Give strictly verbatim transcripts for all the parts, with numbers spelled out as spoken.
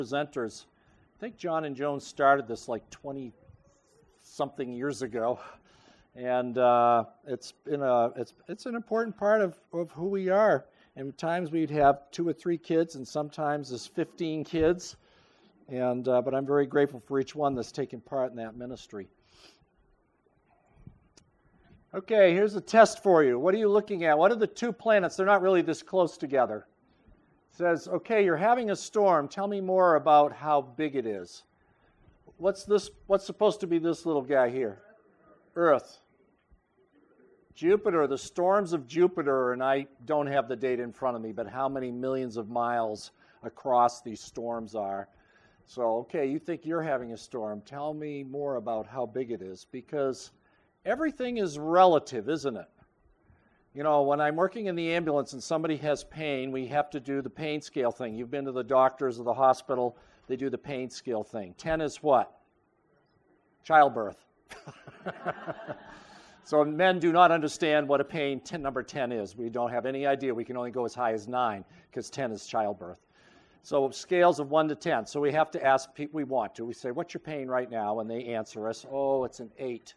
presenters. I think John and Joan started this like twenty-something years ago, and uh, it's been a it's it's an important part of, of who we are. And at times we'd have two or three kids, and sometimes there's fifteen kids. And uh, but I'm very grateful for each one that's taken part in that ministry. Okay, here's a test for you. What are you looking at? What are the two planets? They're not really this close together. It says, okay, you're having a storm. Tell me more about how big it is. What's this? What's supposed to be this little guy here? Earth. Jupiter, the storms of Jupiter, and I don't have the data in front of me, but how many millions of miles across these storms are. So, okay, you think you're having a storm. Tell me more about how big it is, because everything is relative, isn't it? You know, when I'm working in the ambulance and somebody has pain, we have to do the pain scale thing. You've been to the doctors or the hospital, they do the pain scale thing. ten is what? Childbirth. So men do not understand what a pain ten, number ten is. We don't have any idea. We can only go as high as nine because ten is childbirth. So scales of one to ten. So we have to ask people we want to. We say, what's your pain right now? And they answer us, oh, it's an eight.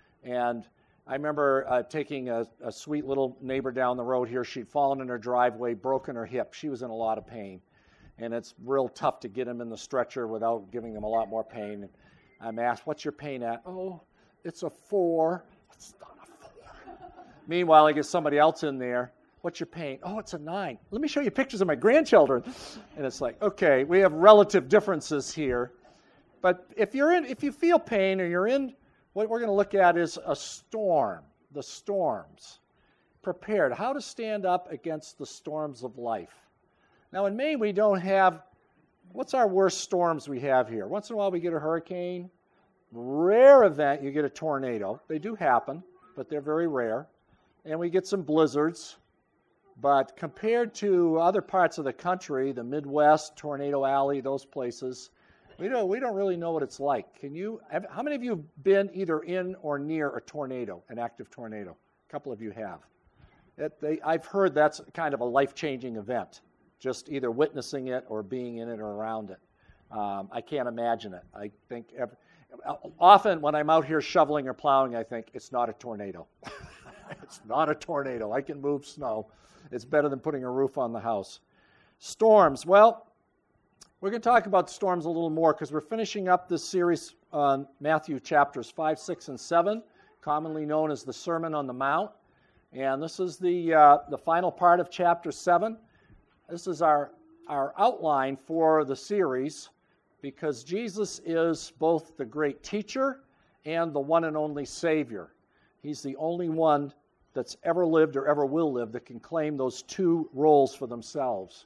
And I remember uh, taking a, a sweet little neighbor down the road here. She'd fallen in her driveway, broken her hip. She was in a lot of pain. And it's real tough to get him in the stretcher without giving him a lot more pain. And I'm asked, what's your pain at? Oh, it's a four. It's not a four. Meanwhile, I get somebody else in there. What's your pain? Oh, it's a nine. Let me show you pictures of my grandchildren. And it's like, okay, we have relative differences here. But if you're in, if you feel pain or you're in, what we're going to look at is a storm, the storms. Prepared, how to stand up against the storms of life. Now in Maine we don't have, what's our worst storms we have here? Once in a while we get a hurricane. Rare event you get a tornado. They do happen, but they're very rare. And we get some blizzards. But compared to other parts of the country, the Midwest, Tornado Alley, those places, we don't we don't really know what it's like. Can you? Have, how many of you have been either in or near a tornado, an active tornado? A couple of you have. It, they, I've heard that's kind of a life-changing event, just either witnessing it or being in it or around it. Um, I can't imagine it. I think every, often when I'm out here shoveling or plowing, I think it's not a tornado. It's not a tornado. I can move snow. It's better than putting a roof on the house. Storms. Well, we're going to talk about storms a little more because we're finishing up this series on Matthew chapters five, six, and seven, commonly known as the Sermon on the Mount. And this is the uh, the final part of chapter seven. This is our, our outline for the series because Jesus is both the great teacher and the one and only Savior. He's the only one that's ever lived or ever will live that can claim those two roles for themselves.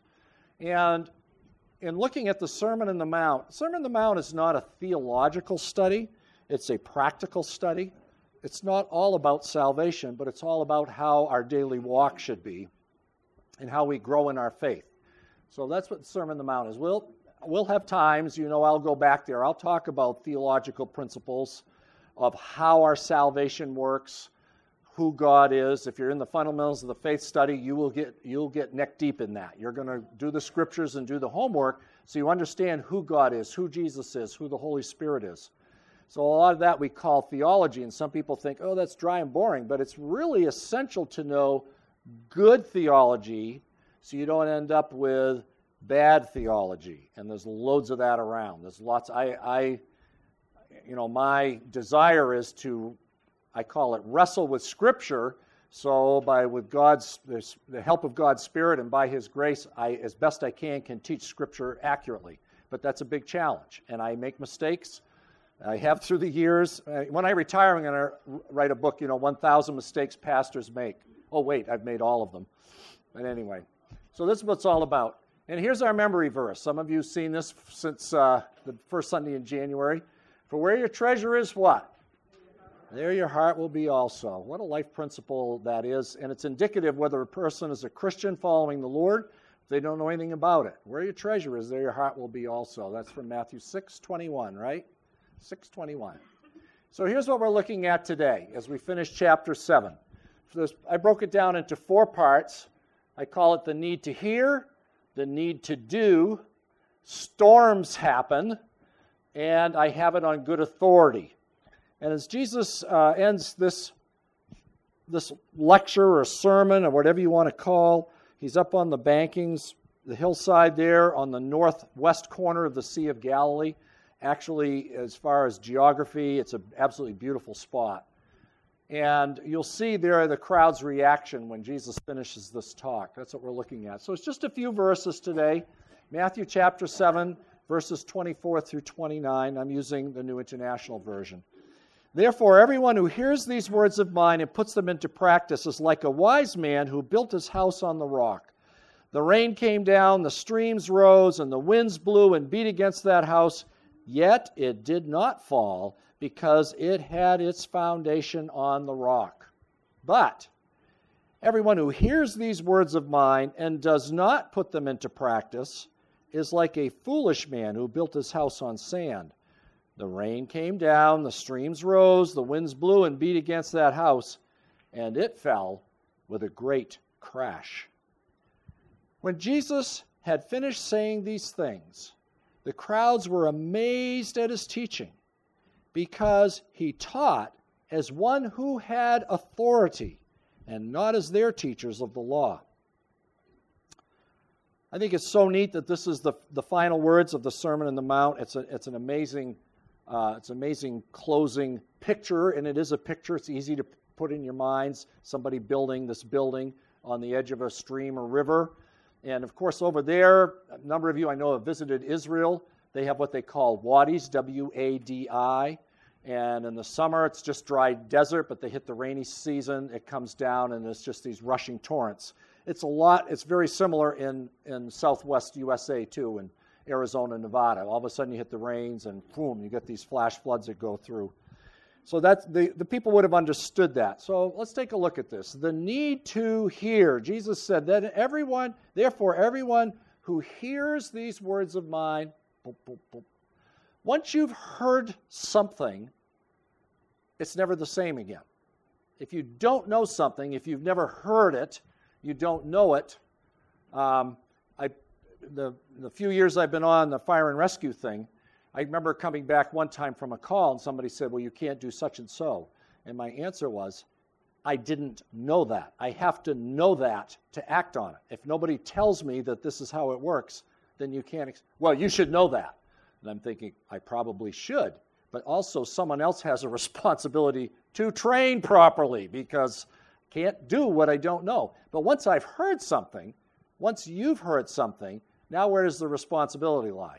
And in looking at the Sermon on the Mount, Sermon on the Mount is not a theological study. It's a practical study. It's not all about salvation, but it's all about how our daily walk should be and how we grow in our faith. So that's what the Sermon on the Mount is. We'll, we'll have times, you know, I'll go back there. I'll talk about theological principles of how our salvation works, who God is. If you're in the fundamentals of the faith study, you will get you'll get neck deep in that. You're going to do the scriptures and do the homework so you understand who God is, who Jesus is, who the Holy Spirit is. So a lot of that we call theology, and some people think, oh, that's dry and boring, but it's really essential to know good theology so you don't end up with bad theology, and there's loads of that around. There's lots. I, I you know, my desire is to, I call it wrestle with Scripture, so by with God's, the help of God's Spirit and by His grace, I, as best I can, can teach Scripture accurately. But that's a big challenge, and I make mistakes. I have through the years. When I retire, I'm going to write a book, you know, one thousand mistakes pastors make. Oh, wait, I've made all of them. But anyway, so this is what it's all about. And here's our memory verse. Some of you have seen this since uh, the first Sunday in January. For where your treasure is, what? There your heart will be also. What a life principle that is. And it's indicative whether a person is a Christian following the Lord, if they don't know anything about it. Where your treasure is, there your heart will be also. That's from Matthew six twenty-one, right? six twenty-one. So here's what we're looking at today as we finish chapter seven. So this, I broke it down into four parts. I call it the need to hear, the need to do, storms happen, and I have it on good authority. And as Jesus uh, ends this, this lecture or sermon or whatever you want to call, he's up on the bankings, the hillside there on the northwest corner of the Sea of Galilee. Actually, as far as geography, it's an absolutely beautiful spot. And you'll see there the crowd's reaction when Jesus finishes this talk. That's what we're looking at. So it's just a few verses today. Matthew chapter seven, verses twenty-four through twenty-nine. I'm using the New International Version. Therefore, everyone who hears these words of mine and puts them into practice is like a wise man who built his house on the rock. The rain came down, the streams rose, and the winds blew and beat against that house, yet it did not fall, because it had its foundation on the rock. But everyone who hears these words of mine and does not put them into practice is like a foolish man who built his house on sand. The rain came down, the streams rose, the winds blew and beat against that house, and it fell with a great crash. When Jesus had finished saying these things, the crowds were amazed at his teaching, because he taught as one who had authority and not as their teachers of the law. I think it's so neat that this is the, the final words of the Sermon on the Mount. It's, a, it's an amazing, uh, it's an amazing closing picture, and it is a picture. It's easy to put in your minds, somebody building this building on the edge of a stream or river. And of course, over there, a number of you I know have visited Israel. They have what they call wadis, W A D I, and in the summer it's just dry desert, but they hit the rainy season, it comes down, and it's just these rushing torrents. It's a lot, it's very similar in, in southwest U S A too, in Arizona, Nevada. All of a sudden you hit the rains, and boom, you get these flash floods that go through. So that's, the, the people would have understood that. So let's take a look at this. The need to hear. Jesus said that everyone, therefore everyone who hears these words of mine, boop, boop, boop. Once you've heard something, it's never the same again. If you don't know something, if you've never heard it, you don't know it. Um, I, the, the few years I've been on the fire and rescue thing, I remember coming back one time from a call and somebody said, well, you can't do such and so. And my answer was, I didn't know that. I have to know that to act on it. If nobody tells me that this is how it works, then you can't, ex- well, you should know that. And I'm thinking, I probably should. But also someone else has a responsibility to train properly, because I can't do what I don't know. But once I've heard something, once you've heard something, now where does the responsibility lie?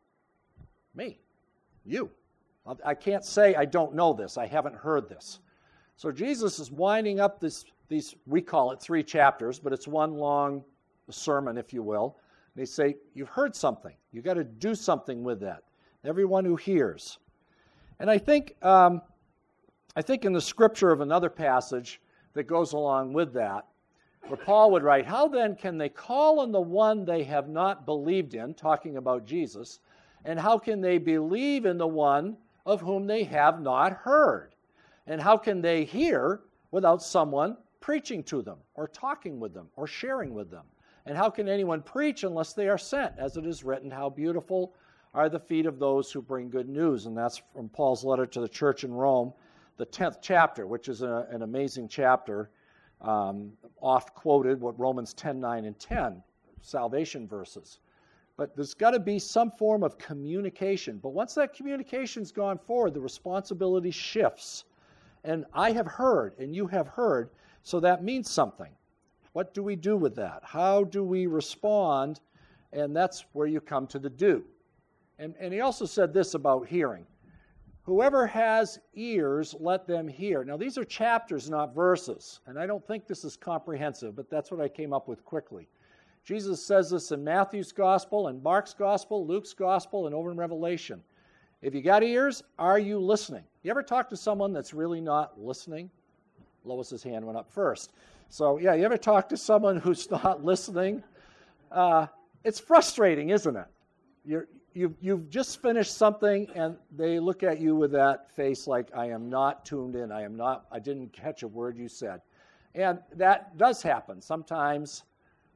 Me, you. I can't say I don't know this. I haven't heard this. So Jesus is winding up this, these, we call it three chapters, but it's one long sermon, if you will. And they say, you've heard something. You've got to do something with that. Everyone who hears. And I think, um, I think in the scripture of another passage that goes along with that, where Paul would write, how then can they call on the one they have not believed in, talking about Jesus, and how can they believe in the one of whom they have not heard? And how can they hear without someone preaching to them, or talking with them, or sharing with them? And how can anyone preach unless they are sent? As it is written, how beautiful are the feet of those who bring good news. And that's from Paul's letter to the church in Rome, the tenth chapter, which is a, an amazing chapter, um, oft quoted, what Romans ten, nine, and ten, salvation verses. But there's got to be some form of communication. But once that communication's gone forward, the responsibility shifts. And I have heard, and you have heard, so that means something. What do we do with that? How do we respond? And that's where you come to the do. And, and he also said this about hearing. Whoever has ears, let them hear. Now, these are chapters, not verses. And I don't think this is comprehensive, but that's what I came up with quickly. Jesus says this in Matthew's gospel, and Mark's gospel, Luke's gospel, and over in Revelation. If you got ears, are you listening? You ever talk to someone that's really not listening? Lois's hand went up first. So, yeah, you ever talk to someone who's not listening? Uh, it's frustrating, isn't it? You're, you've, you've just finished something, and they look at you with that face like, I am not tuned in. I am not, I didn't catch a word you said. And that does happen. Sometimes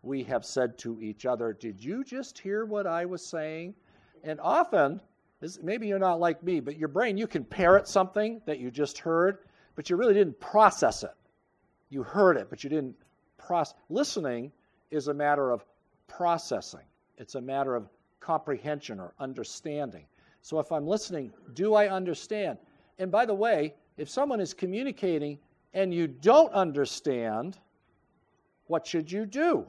we have said to each other, did you just hear what I was saying? And often, this, maybe you're not like me, but your brain, you can parrot something that you just heard, but you really didn't process it. You heard it, but you didn't process. Listening is a matter of processing. It's a matter of comprehension or understanding. So if I'm listening, do I understand? And by the way, if someone is communicating and you don't understand, what should you do?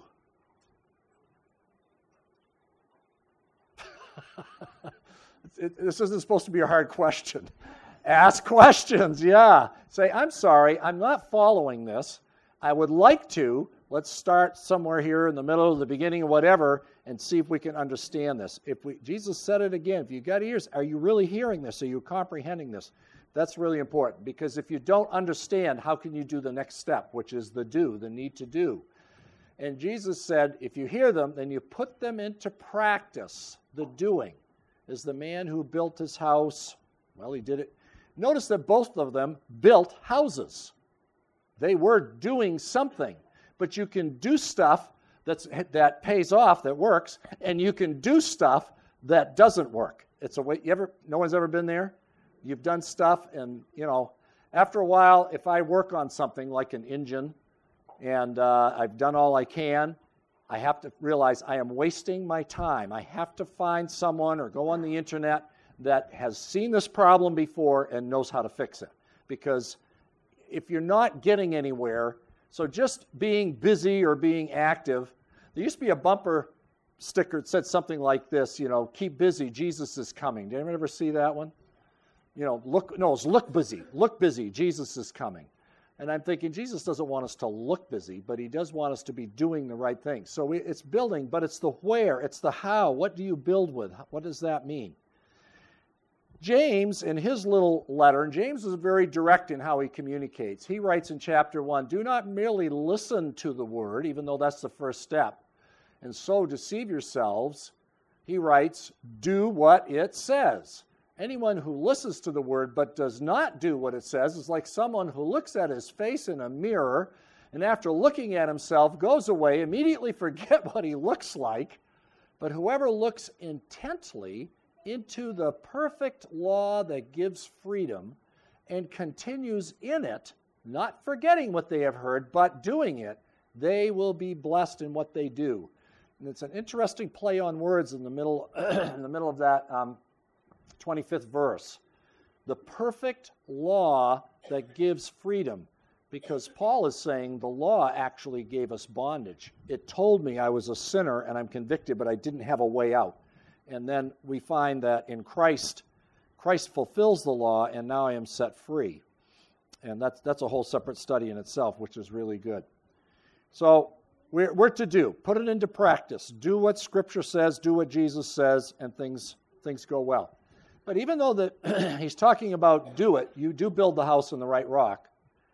it, this isn't supposed to be a hard question. Ask questions, yeah. Say, I'm sorry, I'm not following this. I would like to. Let's start somewhere here in the middle, the beginning, or whatever, and see if we can understand this. If we, Jesus said it again, if you got ears, are you really hearing this? Are you comprehending this? That's really important, because if you don't understand, how can you do the next step, which is the do, the need to do? And Jesus said, if you hear them, then you put them into practice. The doing is the man who built his house. Well, he did it. Notice that both of them built houses. They were doing something. But you can do stuff that's, that pays off, that works, and you can do stuff that doesn't work. It's a way. You ever? No one's ever been there? You've done stuff, and, you know, after a while, if I work on something like an engine, and uh, I've done all I can, I have to realize I am wasting my time. I have to find someone or go on the internet that has seen this problem before and knows how to fix it. Because if you're not getting anywhere, so just being busy or being active, there used to be a bumper sticker that said something like this, you know, keep busy, Jesus is coming. Did anyone ever see that one? You know, look, no, it's look busy, look busy, Jesus is coming. And I'm thinking, Jesus doesn't want us to look busy, but he does want us to be doing the right thing. So we, it's building, but it's the where, it's the how. What do you build with? What does that mean? James, in his little letter, and James is very direct in how he communicates. He writes in chapter one, do not merely listen to the word, even though that's the first step, and so deceive yourselves. He writes, do what it says. Anyone who listens to the word but does not do what it says is like someone who looks at his face in a mirror and after looking at himself goes away, immediately forget what he looks like. But whoever looks intently into the perfect law that gives freedom and continues in it, not forgetting what they have heard, but doing it, they will be blessed in what they do. And it's an interesting play on words in the middle, in the middle of that um, twenty-fifth verse. The perfect law that gives freedom. Because Paul is saying the law actually gave us bondage. It told me I was a sinner and I'm convicted, but I didn't have a way out. And then we find that in Christ, Christ fulfills the law, and now I am set free. And that's that's a whole separate study in itself, which is really good. So we're, we're to do. Put it into practice. Do what Scripture says, do what Jesus says, and things things go well. But even though that he's talking about do it, you do build the house on the right rock.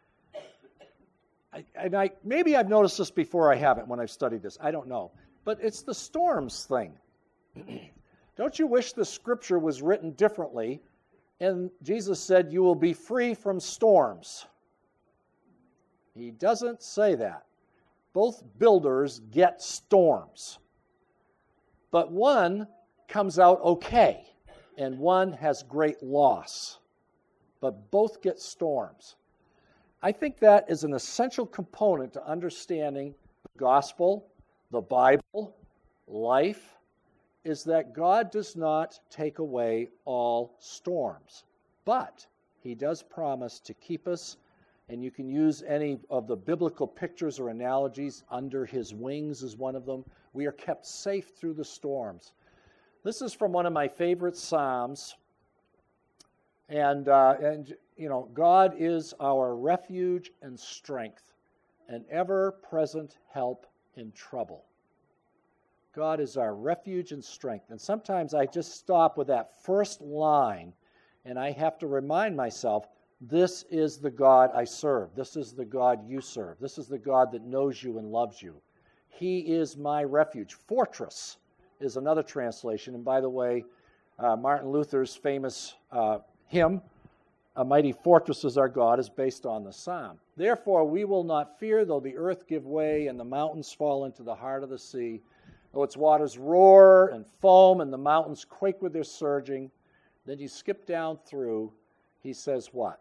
I, and I maybe I've noticed this before, I haven't when I've studied this. I don't know. But it's the storms thing. Don't you wish the Scripture was written differently? And Jesus said, you will be free from storms. He doesn't say that. Both builders get storms. But one comes out okay, and one has great loss. But both get storms. I think that is an essential component to understanding the gospel, the Bible, life, is that God does not take away all storms. But he does promise to keep us, and you can use any of the biblical pictures or analogies. Under his wings is one of them. We are kept safe through the storms. This is from one of my favorite Psalms. And, uh, and you know, God is our refuge and strength, an ever-present help in trouble. God is our refuge and strength. And sometimes I just stop with that first line, and I have to remind myself, this is the God I serve. This is the God you serve. This is the God that knows you and loves you. He is my refuge. Fortress is another translation. And by the way, uh, Martin Luther's famous uh, hymn, a mighty fortress is our God, is based on the psalm. Therefore we will not fear, though the earth give way and the mountains fall into the heart of the sea, though its waters roar and foam and the mountains quake with their surging. Then you skip down through, he says what?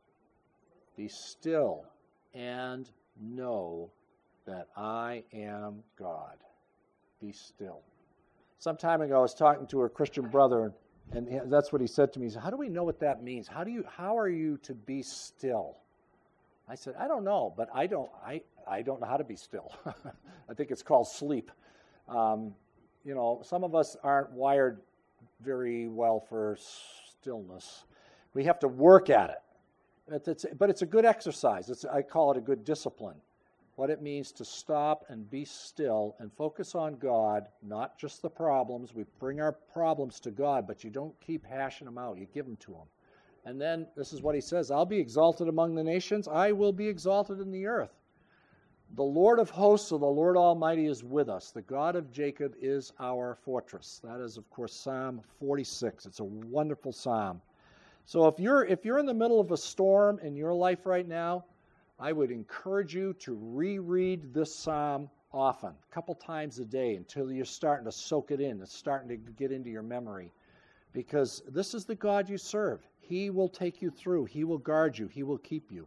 Be still and know that I am God. Be still. Some time ago I was talking to a Christian brother, and that's what he said to me. He said, how do we know what that means? How do you? How are you to be still? I said, I don't know, but I don't I, I don't know how to be still. I think it's called sleep. Um, you know, some of us aren't wired very well for stillness. We have to work at it. But it's, but it's a good exercise. It's, I call it a good discipline. What it means to stop and be still and focus on God, not just the problems. We bring our problems to God, but you don't keep hashing them out. You give them to Him. And then this is what He says, I'll be exalted among the nations. I will be exalted in the earth. The Lord of hosts, or the Lord Almighty, is with us. The God of Jacob is our fortress. That is, of course, Psalm forty-six. It's a wonderful psalm. So if you're if you're in the middle of a storm in your life right now, I would encourage you to reread this psalm often, a couple times a day, until you're starting to soak it in. It's starting to get into your memory. Because this is the God you serve. He will take you through. He will guard you. He will keep you.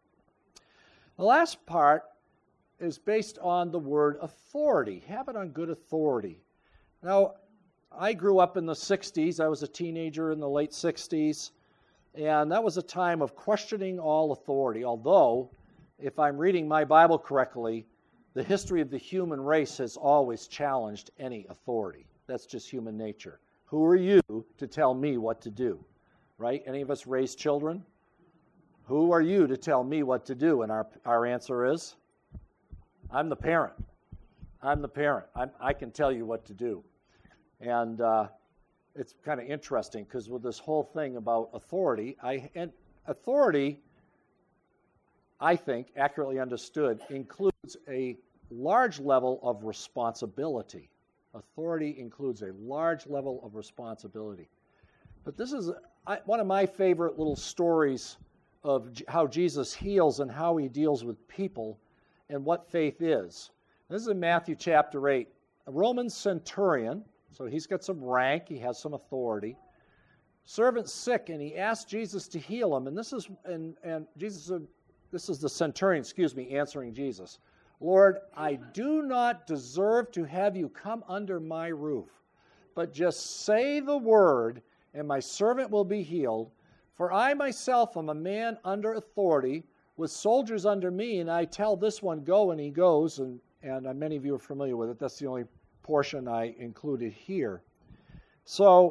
The last part is based on the word authority. Have it on good authority. Now, I grew up in the sixties. I was a teenager in the late sixties. And that was a time of questioning all authority. Although, if I'm reading my Bible correctly, the history of the human race has always challenged any authority. That's just human nature. Who are you to tell me what to do? Right? Any of us raise children? Who are you to tell me what to do? And our, our answer is, I'm the parent. I'm the parent. I'm, I can tell you what to do. And uh, it's kind of interesting because with this whole thing about authority, I and authority, I think, accurately understood, includes a large level of responsibility. Authority includes a large level of responsibility. But this is I, one of my favorite little stories of J- how Jesus heals and how He deals with people and what faith is. This is in Matthew chapter eight. A Roman centurion, so he's got some rank, he has some authority. Servant's sick, and he asked Jesus to heal him. And this is and and Jesus, this is the centurion, excuse me, answering Jesus. Lord, I do not deserve to have you come under my roof, but just say the word, and my servant will be healed. For I myself am a man under authority, with soldiers under me, and I tell this one, go, and he goes. And, and many of you are familiar with it. That's the only portion I included here. So,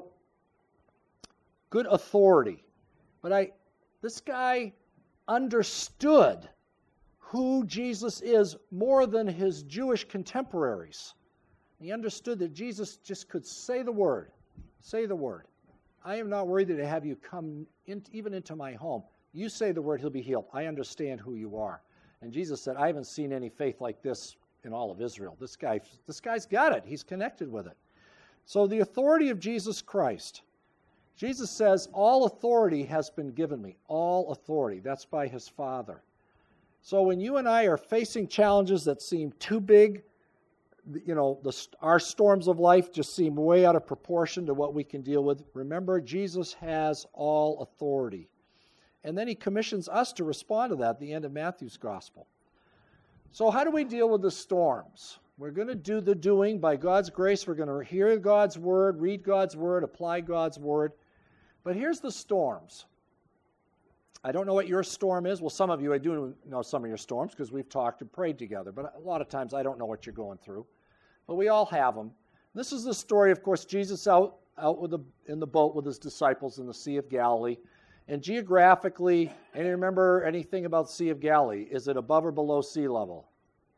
good authority. But I, this guy understood who Jesus is more than his Jewish contemporaries. He understood that Jesus just could say the word. Say the word. I am not worthy to have you come in, even into my home. You say the word, he'll be healed. I understand who you are. And Jesus said, I haven't seen any faith like this in all of Israel. This guy, this guy's got it. He's connected with it. So the authority of Jesus Christ. Jesus says, all authority has been given me. All authority. That's by his Father. So when you and I are facing challenges that seem too big, you know, the, our storms of life just seem way out of proportion to what we can deal with, remember, Jesus has all authority. And then he commissions us to respond to that at the end of Matthew's gospel. So how do we deal with the storms? We're going to do the doing by God's grace. We're going to hear God's word, read God's word, apply God's word. But here's the storms. I don't know what your storm is. Well, some of you, I do know some of your storms because we've talked and prayed together. But a lot of times I don't know what you're going through. But we all have them. This is the story, of course, Jesus out, out with the, in the boat with his disciples in the Sea of Galilee. And geographically, any remember anything about the Sea of Galilee? Is it above or below sea level?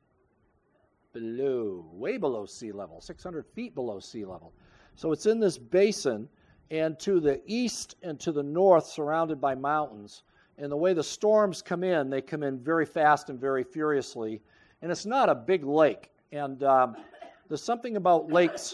Below, way below sea level, six hundred feet below sea level. So it's in this basin, and to the east and to the north, surrounded by mountains. And the way the storms come in, they come in very fast and very furiously. And it's not a big lake. And um, there's something about lakes.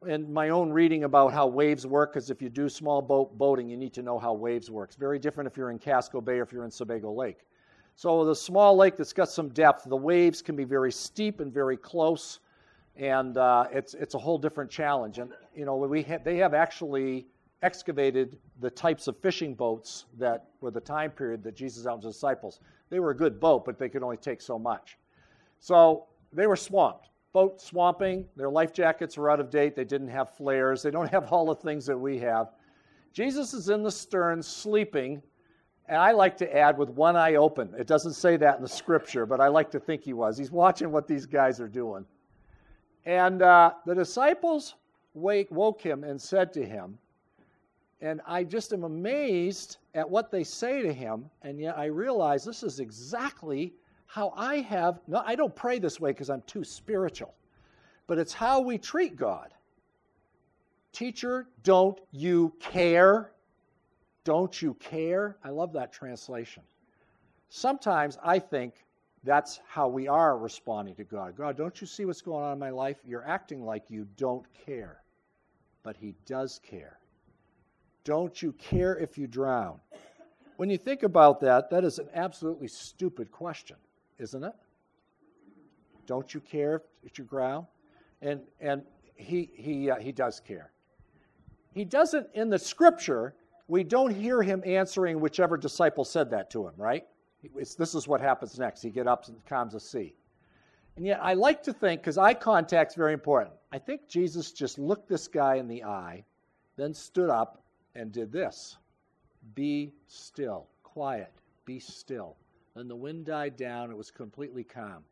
in my own reading about how waves work, because if you do small boat boating, you need to know how waves work. It's very different if you're in Casco Bay or if you're in Sebago Lake. So the small lake that's got some depth, the waves can be very steep and very close, and uh, it's it's a whole different challenge. And you know, we ha- they have actually excavated the types of fishing boats that were the time period that Jesus out with his disciples. They were a good boat, but they could only take so much. So they were swamped. Boat swamping, their life jackets were out of date, they didn't have flares, they don't have all the things that we have. Jesus is in the stern sleeping, and I like to add with one eye open. It doesn't say that in the scripture, but I like to think he was. He's watching what these guys are doing. And uh, the disciples wake, woke him and said to him, and I just am amazed at what they say to him, and yet I realize this is exactly how I have, no, I don't pray this way because I'm too spiritual, but it's how we treat God. Teacher, don't you care? Don't you care? I love that translation. Sometimes I think that's how we are responding to God. God, don't you see what's going on in my life? You're acting like you don't care, but he does care. Don't you care if you drown? When you think about that, that is an absolutely stupid question, isn't it? Don't you care if you drown? And and he he uh, he does care. He doesn't in the scripture. We don't hear him answering whichever disciple said that to him, right? It's, this is what happens next. He gets up and calms the sea. And yet I like to think, because eye contact's very important, I think Jesus just looked this guy in the eye, then stood up and did this. Be still, quiet, be still. Then the wind died down, it was completely calm.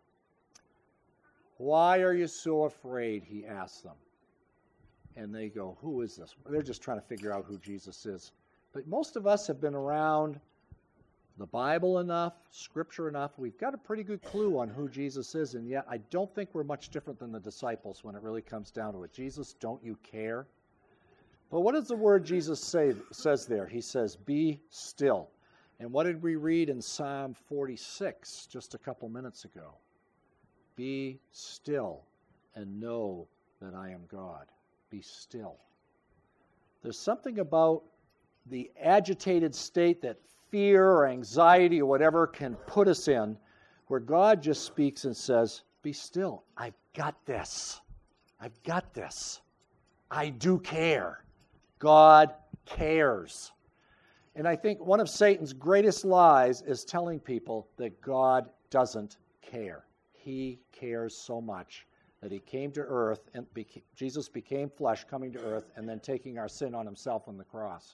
Why are you so afraid, he asked them. And they go, who is this? They're just trying to figure out who Jesus is. But most of us have been around the Bible enough, Scripture enough. We've got a pretty good clue on who Jesus is, and yet I don't think we're much different than the disciples when it really comes down to it. Jesus, don't you care? But what does the word Jesus say says there? He says, be still. And what did we read in Psalm forty-six just a couple minutes ago? Be still and know that I am God. Be still. There's something about the agitated state that fear or anxiety or whatever can put us in, where God just speaks and says, be still. I've got this. I've got this. I do care. God cares. And I think one of Satan's greatest lies is telling people that God doesn't care. He cares so much that he came to earth, and beca- Jesus became flesh, coming to earth, and then taking our sin on himself on the cross.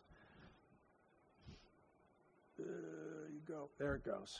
Uh, you go. There it goes.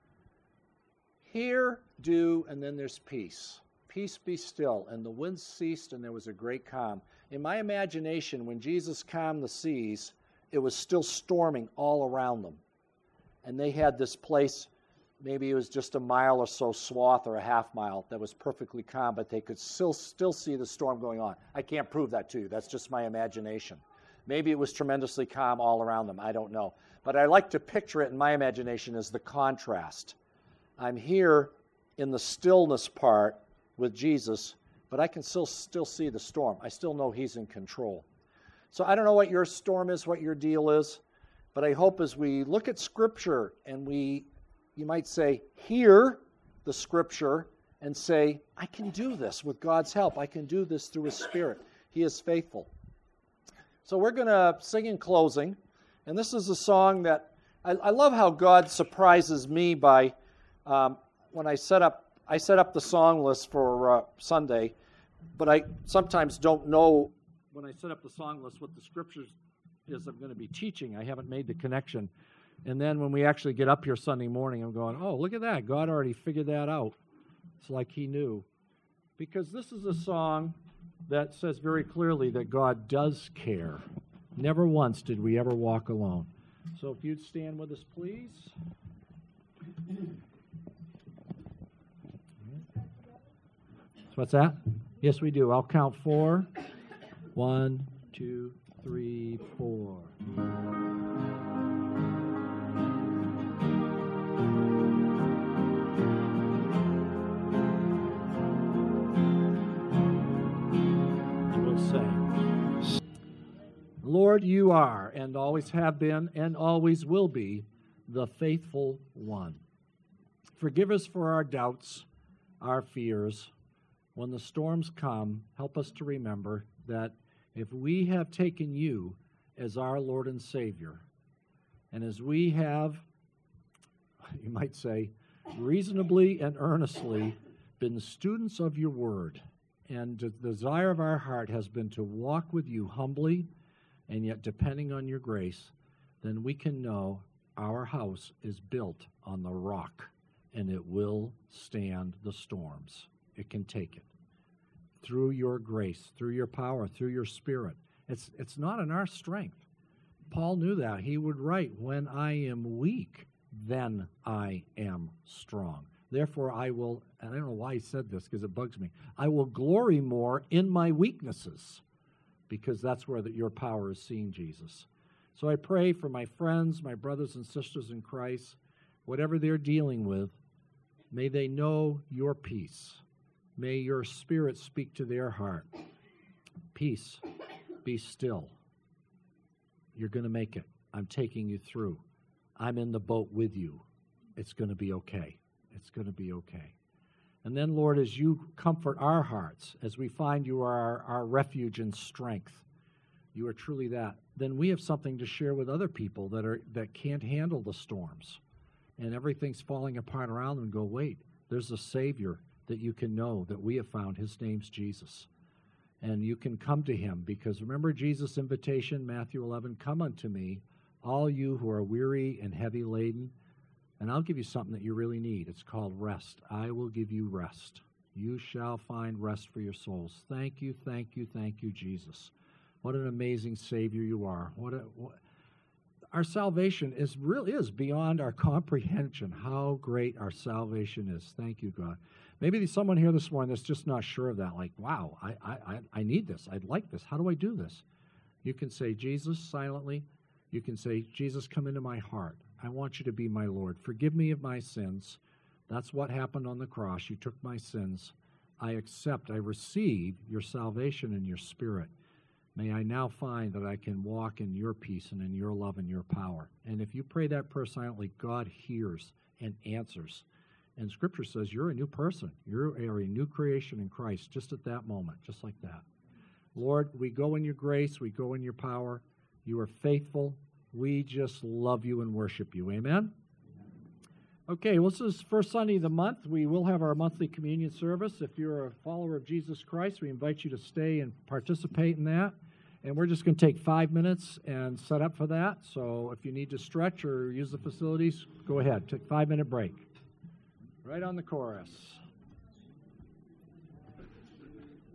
Hear, do, and then there's peace. Peace be still. And the wind ceased, and there was a great calm. In my imagination, when Jesus calmed the seas, it was still storming all around them. And they had this place, maybe it was just a mile or so swath or a half mile that was perfectly calm, but they could still, still see the storm going on. I can't prove that to you. That's just my imagination. Maybe it was tremendously calm all around them. I don't know. But I like to picture it in my imagination as the contrast. I'm here in the stillness part with Jesus, but I can still, still see the storm. I still know he's in control. So I don't know what your storm is, what your deal is, but I hope as we look at Scripture and we, you might say, hear the Scripture and say, I can do this with God's help. I can do this through his Spirit. He is faithful. So we're going to sing in closing, and this is a song that I, I love how God surprises me by um, when I set up I set up the song list for uh, Sunday, but I sometimes don't know when I set up the song list what the scriptures is I'm going to be teaching. I haven't made the connection. And then when we actually get up here Sunday morning, I'm going, oh, look at that. God already figured that out. It's like he knew. Because this is a song that says very clearly that God does care. Never once did we ever walk alone. So if you'd stand with us, please. What's that? Yes, we do. I'll count four. One, two, three, four. We'll say. you are, and always have been, and always will be, the faithful one. Forgive us for our doubts, our fears. When the storms come, help us to remember that if we have taken you as our Lord and Savior, and as we have, you might say, reasonably and earnestly been students of your word, and the desire of our heart has been to walk with you humbly and yet depending on your grace, then we can know our house is built on the rock, and it will stand the storms. It can take it. Through your grace, through your power, through your spirit. It's, it's not in our strength. Paul knew that. He would write, when I am weak, then I am strong. Therefore, I will, and I don't know why he said this because it bugs me, I will glory more in my weaknesses, because that's where the, your power is seen, Jesus. So I pray for my friends, my brothers and sisters in Christ, whatever they're dealing with, may they know your peace. May your spirit speak to their heart. Peace, be still. You're going to make it. I'm taking you through. I'm in the boat with you. It's going to be okay. It's going to be okay. And then, Lord, as you comfort our hearts, as we find you are our, our refuge and strength, you are truly that, then we have something to share with other people that are that can't handle the storms. And everything's falling apart around them and go, wait, there's a Savior that you can know that we have found. His name's Jesus. And you can come to him because remember Jesus' invitation, Matthew eleven, come unto me, all you who are weary and heavy laden, and I'll give you something that you really need. It's called rest. I will give you rest. You shall find rest for your souls. Thank you, thank you, thank you, Jesus. What an amazing Savior you are. What, a, what our salvation is really is beyond our comprehension. How great our salvation is. Thank you, God. Maybe there's someone here this morning that's just not sure of that. Like, wow, I, I, I need this. I'd like this. How do I do this? You can say, Jesus, silently. You can say, Jesus, come into my heart. I want you to be my Lord. Forgive me of my sins. That's what happened on the cross. You took my sins. I accept, I receive your salvation and your spirit. May I now find that I can walk in your peace and in your love and your power. And if you pray that prayer silently, God hears and answers. And Scripture says you're a new person. You're a new creation in Christ just at that moment, just like that. Lord, we go in your grace. We go in your power. You are faithful. We just love you and worship you. Amen? Okay, well, this is first Sunday of the month. We will have our monthly communion service. If you're a follower of Jesus Christ, we invite you to stay and participate in that. And we're just going to take five minutes and set up for that. So if you need to stretch or use the facilities, go ahead. Take a five-minute break. Right on the chorus.